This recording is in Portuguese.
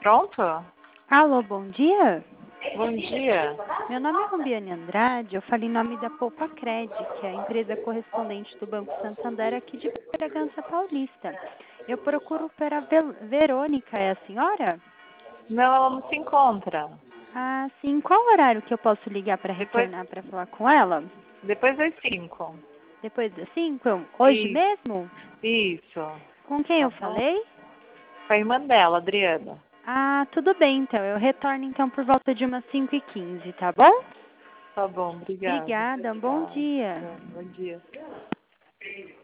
Pronto? Alô, bom dia. Bom dia. Meu nome é Rombiane Andrade, eu falo em nome da Poupa Cred, que é a empresa correspondente do Banco Santander aqui de Bragança Paulista. Eu procuro pela Verônica, é a senhora? Não, ela não se encontra. Ah, sim. Qual horário que eu posso ligar para Depois, retornar para falar com ela? depois das 5. Depois das 5? Hoje Isso, mesmo? isso. Com quem Tá eu bom? falei? Com a irmã dela, Adriana. Ah, tudo bem então. Eu retorno então por volta de umas 5h15, tá bom? Tá bom, obrigada. Obrigada, bom dia. Bom dia.